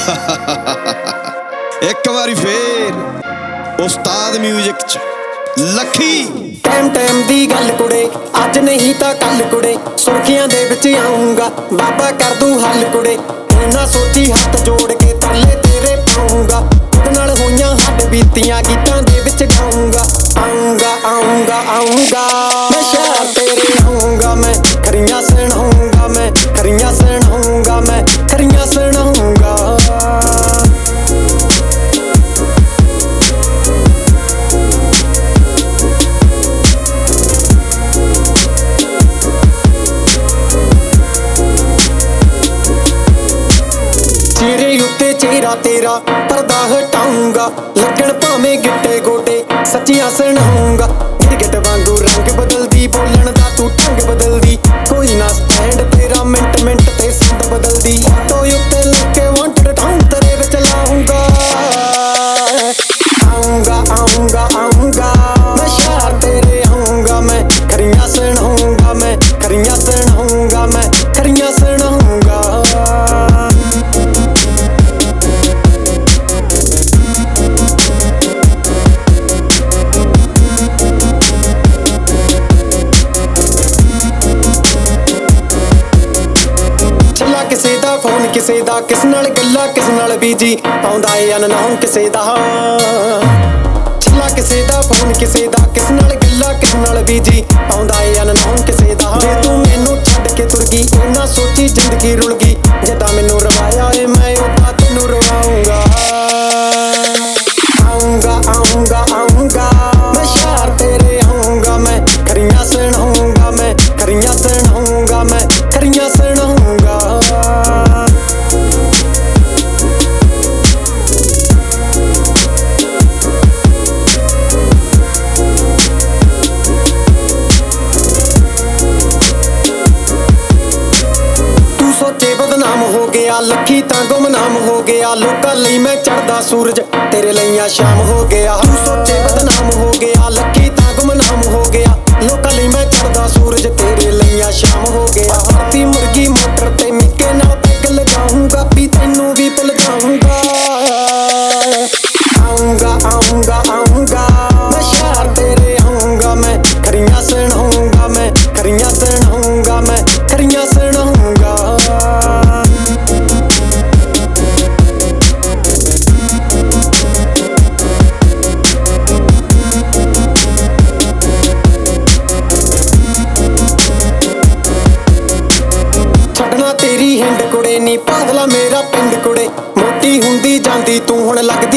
ਇੱਕ ਵਾਰੀ ਫੇਰ ਉਸਤਾਦ ਮਿਊਜ਼ਿਕ ਚ ਲੱਖੀ। ਟਾਈਮ ਟਾਈਮ ਦੀ ਗੱਲ ਕੁੜੇ, ਅੱਜ ਨਹੀਂ ਤਾਂ ਕੱਲ ਕੁੜੇ, ਸੁਰਖੀਆਂ ਦੇ ਵਿੱਚ ਆਊਂਗਾ, ਬਾਬਾ ਕਰ ਦੂ ਹੱਲ ਕੁੜੇ। ਨਾ ਸੋਚੀ ਹੱਥ ਜੋੜ ਕੇ ਤਰਲੇ ਤੇਰੇ ਪਾਊਂਗਾ, ਉਹਦੇ ਨਾਲ ਹੋਈਆਂ ਹੱਡ ਬੀਤੀਆਂ ਗੀਤਾਂ ਦੇ ਵਿੱਚ ਗਾਊਂਗਾ। ਆਊਂਗਾ ਆਊਂਗਾ ਆਊਂਗਾ ਮੈਂ ਸ਼ਹਿਰ ਤੇਰੇ ਆਊਂਗਾ, ਮੈਂ ਖਰੀਆਂ ਸੁਣਾਊਂਗਾ, ਮੈਂ ਖਰੀਆਂ ਸੁਣਾਊਂਗਾ, ਮੈਂ ਖਰੀਆਂ ਸੁਣਾਊਂਗਾ। ਚਿਹਰੇ ਉੱਤੇ ਚਿਹਰਾ ਤੇਰਾ ਪਰਦਾ ਹਟਾਊਂਗਾ, ਲੱਗਣ ਭਾਵੇਂ ਗਿੱਟੇ ਗੋਡੇ ਸੱਚੀਆਂ ਸੁਣਾਊਂਗਾ। ਗਿਰਗਿਟ ਵਾਂਗੂ ਰੰਗ ਬਦਲਦੀ, ਬੋਲਣ ਦਾ ਤੂੰ ਢੰਗ ਬਦਲਦੀ, ਕੋਈ ਨਾ ਸਟੈਂਡ ਤੇਰਾ ਮਿੰਟ ਮਿੰਟ ਤੇ ਸੰਦ ਬਦਲਦੀ। ਆਟੋ ਉੱਤੇ ਲੱਗੇ ਵਾਂਟਡ ਟਾਊਨ ਤੇਰੇ ਵਿੱਚ ਲਾਊਂਗਾ। ਆਊਂਗਾ ਆਊਂਗਾ ਆਊਂਗਾ ਮੈਂ ਸ਼ਹਿਰ ਤੇਰੇ ਆਊਂਗਾ, ਮੈਂ ਖਰੀਆਂ ਸੁਣਾਊਂਗਾ, ਮੈਂ ਖਰੀਆਂ ਸੁਣਾਊਂਗਾ, ਮੈਂ ਖਰੀਆਂ ਸੁਣਾਊਂਗਾ। ਕਿਸੇ ਦਾ ਫੋਨ ਕਿਸੇ ਦਾ, ਕਿਸ ਨਾਲ ਗੱਲਾਂ ਕਿਸ ਨਾਲ ਬੀਜੀ, ਆਉਂਦਾ ਏ ਅਨਨੋਨ ਕਿਸੇ ਦਾ। ਛੱਲਾ ਕਿਸੇ ਦਾ ਫੋਨ ਕਿਸੇ ਦਾ, ਕਿਸ ਨਾਲ ਗੱਲਾਂ ਕਿਸ ਨਾਲ ਬੀਜੀ, ਆਉਂਦਾ ਏ ਅਨਨੋਨ ਕਿਸੇ ਦਾ। ਜੇ ਤੂੰ ਮੈਨੂੰ ਛੱਡ ਕੇ ਤੁਰ ਗਈ, ਇਹਨਾਂ ਸੋਚੀ ਜ਼ਿੰਦਗੀ ਰੁਲ ਗਈ, ਜਿੱਦਾਂ ਮੈਨੂੰ ਰਵਾਇਆ ਏ ਮੈਂ ਉਦਾਂ ਤੈਨੂੰ ਰਵਾਊਂਗਾ। ਆਊਂਗਾ ਆਊਂਗਾ ਆਊਂਗਾ ਮੈਂ ਸ਼ਹਿਰ ਤੇਰੇ ਆਊਂਗਾ, ਮੈਂ ਖਰੀਆਂ ਸੁਣਾਊਂਗਾ, ਮੈਂ ਖਰੀਆਂ ਸੁਣਾਊਂਗਾ, ਮੈਂ ਖਰੀਆਂ ਸੁਣਾਊਂਗਾ। ਸੋਚੇ ਬਦਨਾਮ ਹੋ ਗਿਆ, ਲੱਖੀ ਤਾਂ ਗੁਮਨਾਮ ਹੋ ਗਿਆ, ਲੋਕਾਂ ਲਈ ਮੈਂ ਚੜਦਾ ਸੂਰਜ, ਤੇਰੇ ਲਈ ਆ ਸ਼ਾਮ ਹੋ ਗਿਆ। ਤੂੰ ਸੋਚੇ ਬਦਨਾਮ ਹੋ ਗਿਆ, ਲੱਖੀ ਤਾਂ ਗੁਮਨਾਮ ਹੋ ਗਿਆ, ਲੋਕਾਂ ਲਈ ਮੈਂ ਚੜਦਾ ਸੂਰਜ, ਤੇਰੇ ਲਈ ਆ ਸ਼ਾਮ ਹੋ ਗਿਆ। ਆਪੀ ਮੁਰਗੀ ਮੋਟਰ ਤੇ ਮਿੱਕੇ ਨਾਲ ਪੈਗ ਲਗਾਊਂਗਾ, ਵੀ ਤੈਨੂੰ ਵੀ ਭੁੱਲ ਜਾਊਂਗਾ। ਆਊਂਗਾ ਆਊਂਗਾ ਆਊਂਗਾ ਮੈਂ ਸ਼ਹਿਰ ਤੇਰੇ ਆਊਂਗਾ, ਮੈਂ ਖਰੀਆਂ ਸੁਣਾਊਂਗਾ, ਮੈਂ ਖਰੀਆਂ ਸੁਣਾਊਂਗਾ, ਮੈਂ ਖਰੀਆਂ ਸੁਣਾਊਂਗਾ। ਛੱਡਣਾ ਤੇਰੀ ਹਿੰਡ ਕੁੜੇ ਨੀ, ਪਾਗਲਾ ਮੇਰਾ ਪਿੰਡ ਕੁੜੇ, ਮੋਟੀ ਹੁੰਦੀ ਜਾਂਦੀ ਤੂੰ ਹੁਣ ਲੱਗਦੀ